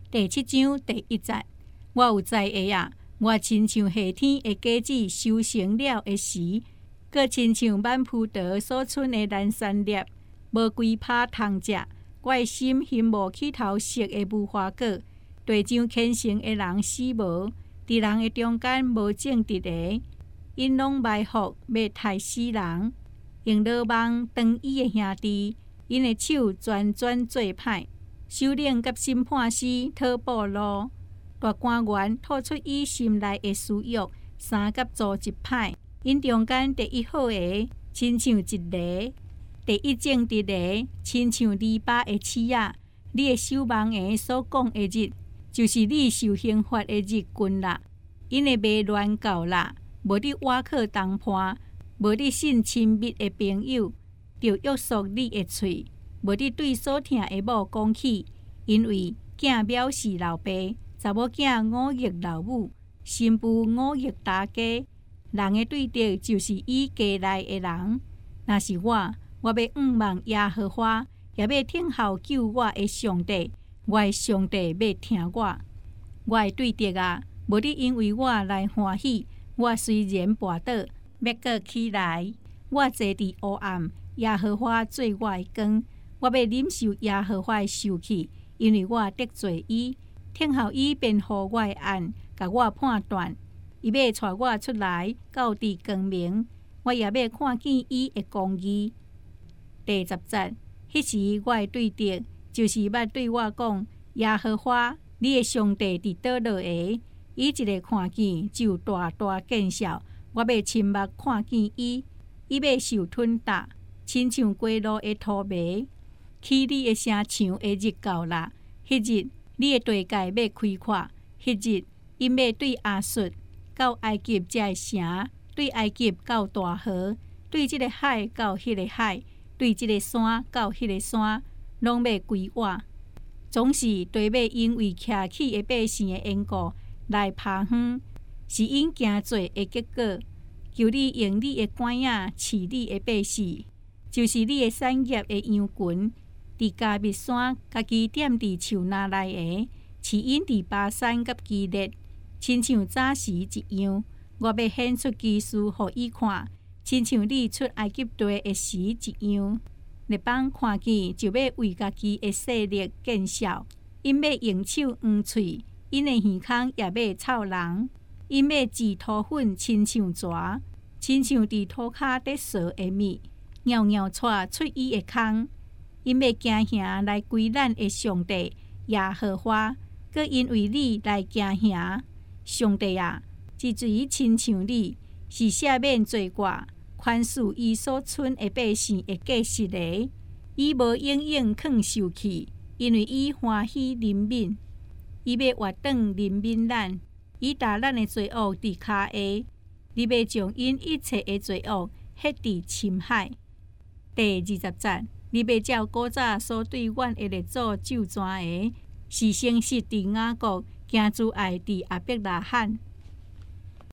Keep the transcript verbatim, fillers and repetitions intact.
第七章第一节，我有知会啊，我亲像夏天的果子收成了的时，阁亲像满葡萄所剩的蓝山叶，无规拍通食。我的心翕无起头色的无花果，地上虔诚的人死无，伫人的中间无正直的，因拢埋伏要杀死人，用罗网当伊的兄弟，因的手转转做歹。首领甲审判师讨报路，大官员吐出伊心内的私欲，三甲做一歹。因中间第一好的，亲像一犁；第一正直的，亲像篱笆的刺仔。你的守望的所讲的日，就是你受刑罚的日近啦。因会袂乱到啦，无你瓦靠同伴，无你信亲密的朋友，就约束你的喙。无你对所疼的某讲起，因为囝藐视老爸，查某囝忤逆老母，新妇忤逆大家。人的对敌就是伊家内的人。若是我，我要仰望耶和华，也要听候救我的上帝。我的上帝要听我。我的对敌啊，无你因为我来欢喜。我虽然跋倒，要阁起来。我坐伫黑暗，耶和华做我的光。我要忍受耶和华的受气，因为我得罪伊。听候伊辩护我的案，甲我判断。伊要带我出来，到伫光明。我也要看见伊的公义。第十节，迄时我的对敌就是捌对我讲：耶和华，你的上帝伫倒落下？伊一个看见就大大见笑。我要亲目看见伊，伊要受吞踏，亲像过路的土糜。起你的声唱的日到啦，迄日你的地界要开阔，迄日因要对亚述到埃及才会城，对埃及到大河，对即个海到迄个海，对即个山到迄个山，拢要归我。总是地要因为徛起的百姓的缘故来趴远，是因行罪的结果。求你用你的管仔饲你的百姓，就是你的产业的羊群。伫加密山，家己踮伫树林内的，饲因伫巴山甲基列，亲像早时一样。我要显出奇事互伊看，亲像你出埃及地的时一样。列邦看见就要为家己的势力见笑，因要用手黄喙，因的耳孔也要臭人，因要治土粉亲像蛇，亲像伫土骹得蛇的蜜，袅袅带出伊的空。因要行行来归咱的上帝耶和华，搁因为你来行行。上帝啊，一水亲像你，是赦免罪过，宽恕伊所剩的百姓的过失的。伊无永远肯受气，因为伊欢喜怜悯。伊要活转怜悯咱，伊担咱的罪恶伫骹下，你要将因一切的罪恶ฮ็伫深海。第二十节。你要照古早所对阮的列祖咒跩的，是诚实伫雅各，行诸爱伫亚伯拉罕。